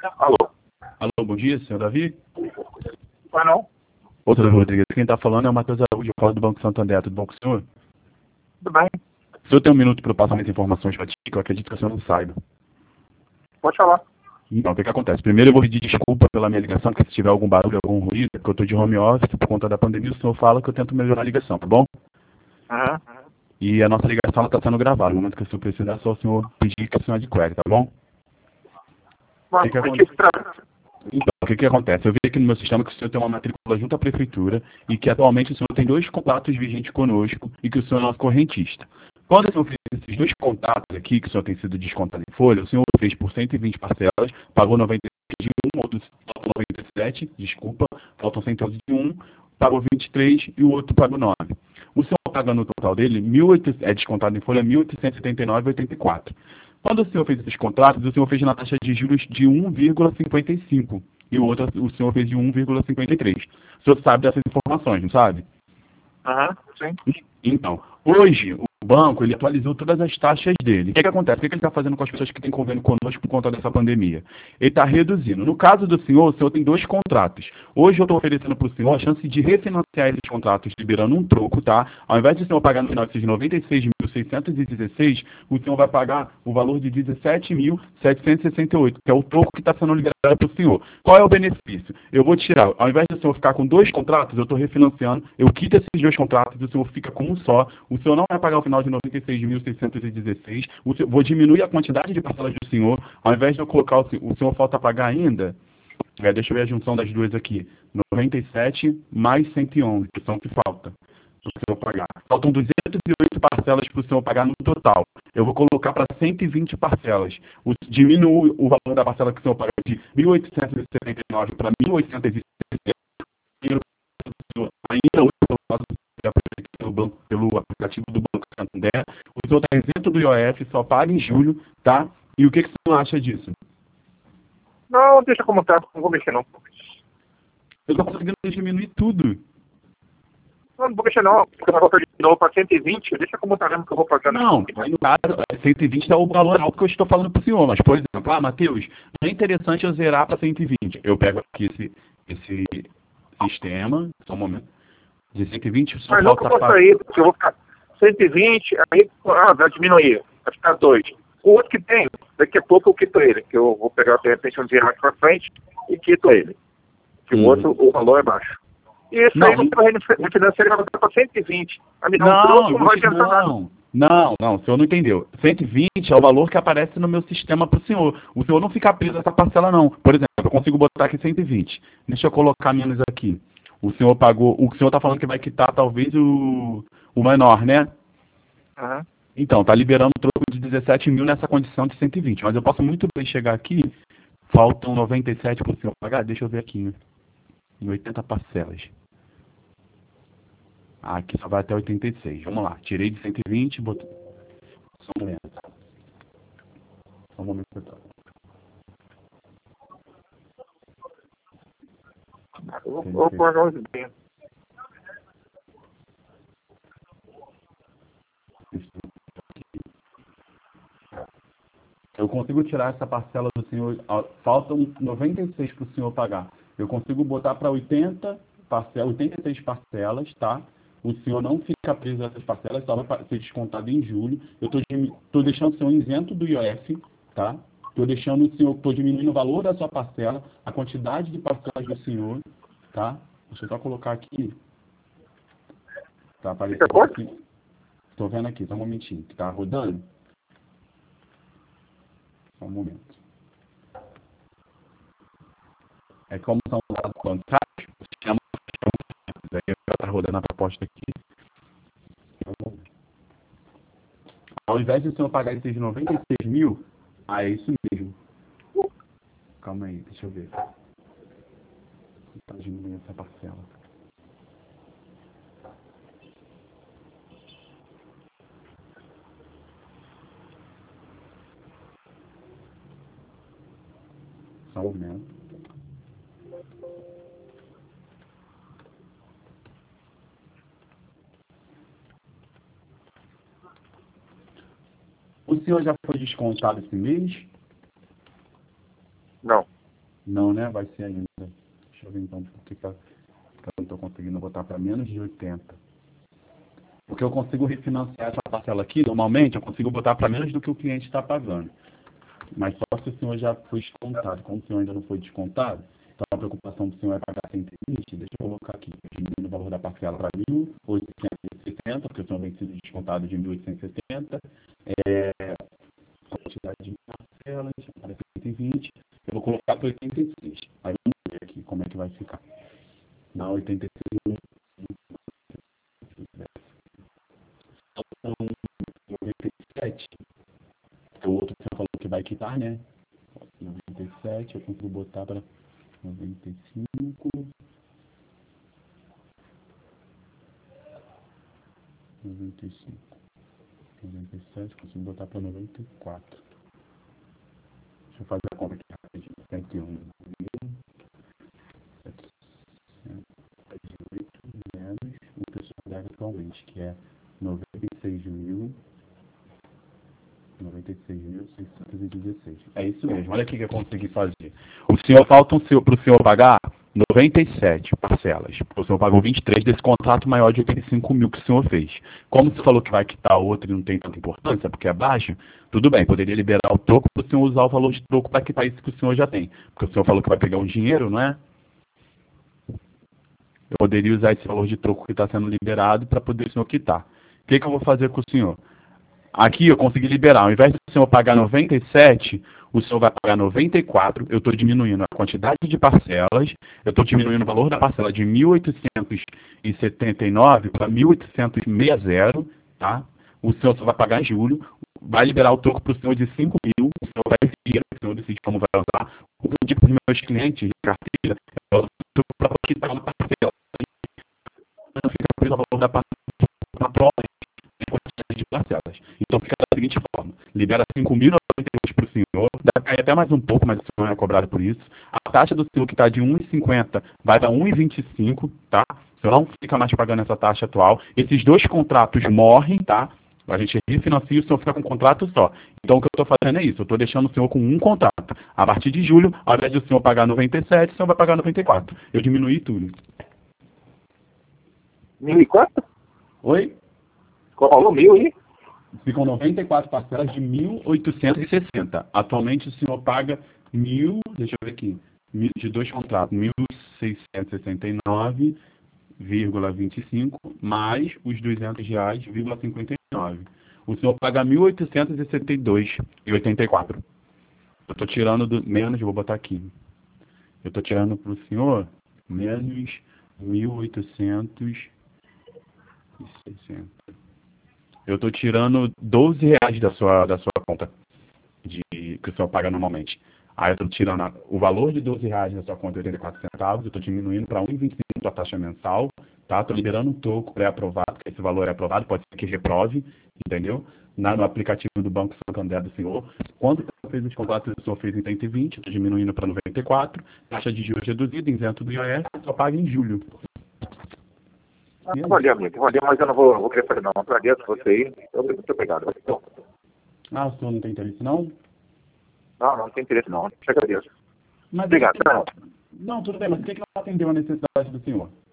Alô? Alô, bom dia, senhor Davi? Vai não? Ô, senhor Rodrigues, quem está falando é o Matheus Araújo, eu falo do Banco Santander, tudo bom com o senhor? Tudo bem. O senhor tem um minuto para eu passar minhas informações para ti, que eu acredito que o senhor não saiba. Pode falar. Então, o que acontece? Primeiro eu vou pedir desculpa pela minha ligação, porque se tiver algum barulho, algum ruído, porque eu estou de home office por conta da pandemia, o senhor fala que eu tento melhorar a ligação, tá bom? Aham. E a nossa ligação está sendo gravada, no momento que o senhor precisar, é só o senhor pedir que o senhor adquire, tá bom? Mas que o que se trata? Então, o que acontece? Eu vi aqui no meu sistema que o senhor tem uma matrícula junto à prefeitura e que atualmente o senhor tem 2 contratos vigentes conosco e que o senhor é nosso correntista. Quando o senhor fez esses 2 contratos aqui, que o senhor tem sido descontado em folha, o senhor fez por 120 parcelas, pagou 96 de um, outros faltam 97, desculpa, faltam 111 de um, pagou 23 e o outro pagou 9. O senhor paga no total dele, é descontado em folha 1.879,84. Quando o senhor fez esses contratos, o senhor fez na taxa de juros de 1,55 e o outro o senhor fez de 1,53. O senhor sabe dessas informações, não sabe? Aham, sim. Então, hoje o banco ele atualizou todas as taxas dele. O que acontece? O que ele está fazendo com as pessoas que têm convênio conosco por conta dessa pandemia? Ele está reduzindo. No caso do senhor, o senhor tem 2 contratos. Hoje eu estou oferecendo para o senhor a chance de refinanciar esses contratos, liberando um troco, tá? Ao invés de o senhor pagar no final desses 96.616, o senhor vai pagar o valor de 17.768, que é o troco que está sendo liberado para o senhor. Qual é o benefício? Eu vou tirar, ao invés de o senhor ficar com 2 contratos, eu estou refinanciando, eu quito esses 2 contratos, o senhor fica com um só, o senhor não vai pagar o final de 96.616, vou diminuir a quantidade de parcelas do senhor, ao invés de eu colocar o senhor falta pagar ainda, deixa eu ver a junção das duas aqui, 97 mais 111, que são o que falta para o senhor pagar. Faltam 208 parcelas para o senhor pagar no total. Eu vou colocar para 120 parcelas. Diminuo o valor da parcela que o senhor paga de 1.879 para 1.860. Ainda hoje, pelo aplicativo do Banco Santander, o senhor está isento do IOF, só paga em julho, tá? E o que o senhor acha disso? Não, deixa como tá, não vou mexer não. Eu estou conseguindo diminuir tudo. Não vou mexer não, porque eu vou fazer de novo para 120, deixa como tá mesmo que eu vou pagar. Não, aí no caso, 120 é o valor alto que eu estou falando para o senhor, mas, por exemplo, Matheus, não é interessante eu zerar para 120. Eu pego aqui esse sistema, só um momento, de 120, só Mas nunca falta vou sair, porque eu vou ficar 120, aí vai diminuir, vai ficar 2. O outro que tem, daqui a pouco eu quito ele, que eu vou pegar de repente um dinheiro mais para frente e quito ele. Que o outro, o valor é baixo. E isso Não, aí você vai refinanciar, ele vai botar para 120. Vai me dar um não, troco, não vai adiantar nada. não, o senhor não entendeu. 120 é o valor que aparece no meu sistema para o senhor. O senhor não fica preso a essa parcela, não. Por exemplo, eu consigo botar aqui 120. Deixa eu colocar menos aqui. O senhor pagou, o senhor está falando que vai quitar talvez o menor, né? Uhum. Então, tá liberando um troco de 17 mil nessa condição de 120. Mas eu posso muito bem chegar aqui, faltam 97 para o senhor pagar. Deixa eu ver aqui, né? Em 80 parcelas. Aqui só vai até 86. Vamos lá. Tirei de 120 e botei. Só um momento. Só um momento. Eu vou pagar uns bem. Eu consigo tirar essa parcela do senhor. Faltam 96 para o senhor pagar. Eu consigo botar para 86 parcelas, tá? O senhor não fica preso a essas parcelas, só vai ser descontado em julho. Eu estou deixando o senhor isento do IOF, tá? Estou diminuindo o valor da sua parcela, a quantidade de parcelas do senhor, tá? Deixa eu só colocar aqui. Tá aparecendo aqui. Estou vendo aqui, só um momentinho, que tá rodando. Só um momento. É como são dados bancários, o sistema aí está rodando a proposta aqui. Ao invés de o senhor pagar esses 96 mil, é isso mesmo. Calma aí, deixa eu ver. Está diminuindo essa parcela. Só um momento. O senhor já foi descontado esse mês? Não. Não, né? Vai ser ainda. Deixa eu ver então por que eu não estou conseguindo botar para menos de 80. Porque eu consigo refinanciar essa parcela aqui, normalmente eu consigo botar para menos do que o cliente está pagando. Mas só se o senhor já foi descontado. Como o senhor ainda não foi descontado, então a preocupação do senhor é pagar 120, deixa eu colocar aqui. Eu diminuo o valor da parcela para 1.860, porque o senhor vem sido descontado de 1.870. Quantidade de parcelas, para 120. Eu vou colocar para 86. Aí vamos ver aqui como é que vai ficar. Na 86, são 97. O outro que você falou que vai quitar, né? 97, eu consigo botar para 95. 95. 97, consigo botar para 94. Deixa eu fazer a conta aqui rapidinho. 101.718 menos o que o senhor deve atualmente, que é 96.616. É isso mesmo, olha aqui que eu consegui fazer. O senhor falta para o senhor pagar 97 parcelas. O senhor pagou 23 desse contrato maior de 85 mil que o senhor fez. Como você falou que vai quitar outro e não tem tanta importância, porque é baixo, tudo bem, poderia liberar o troco para o senhor usar o valor de troco para quitar isso que o senhor já tem. Porque o senhor falou que vai pegar um dinheiro, não é? Eu poderia usar esse valor de troco que está sendo liberado para poder o senhor quitar. O que eu vou fazer com o senhor? Aqui eu consegui liberar. Ao invés do senhor pagar 97, o senhor vai pagar 94. Eu estou diminuindo a quantidade de parcelas. Eu estou diminuindo o valor da parcela de 1.879 para 1.860, tá? O senhor só vai pagar em julho. Vai liberar o troco para o senhor de 5 mil. O senhor vai decidir, o senhor decide como vai usar. O que eu digo para os meus clientes de carteira é o troco para quitar uma parcela. Não fica preso ao valor da parcela na prova de parcelas. Então fica da seguinte forma: libera 5.092 para o senhor, deve cair até mais um pouco, mas o senhor não é cobrado por isso. A taxa do senhor que está de 1,50 vai para 1,25, tá? O senhor não fica mais pagando essa taxa atual. Esses dois contratos morrem, tá? A gente refinancia e o senhor fica com um contrato só. Então o que eu estou fazendo é isso: eu estou deixando o senhor com um contrato. A partir de julho, ao invés de o senhor pagar 97, o senhor vai pagar 94. Eu diminuí tudo. 1.004? Oi? Qual falou? 1.000 aí? Ficam 94 parcelas de 1.860. Atualmente o senhor paga 1.000, deixa eu ver aqui, de dois contratos, 1.669,25 mais os R$ 200,59. O senhor paga 1.862,84. Eu estou tirando do menos, vou botar aqui. Eu estou tirando para o senhor menos 1.860. Eu estou tirando R$ 12 da sua conta, que o senhor paga normalmente. Aí eu estou tirando o valor de R$ 12 da sua conta, 84 centavos, eu estou diminuindo para 1,25 a taxa mensal, tá? Estou liberando um troco pré-aprovado, que esse valor é aprovado, pode ser que reprove, entendeu? No aplicativo do Banco Santander do senhor. Quando o senhor fez os contratos, o senhor fez em 120, estou diminuindo para 94, taxa de juros reduzida, isento do IOF, só paga em julho. Valeu, mas eu não vou querer fazer não. Agradeço você aí. Muito obrigado. Ah, o senhor não tem interesse, não? Não tem interesse não. Te agradeço. Mas Obrigado. não, tudo bem, mas o que não atendeu a necessidade do senhor?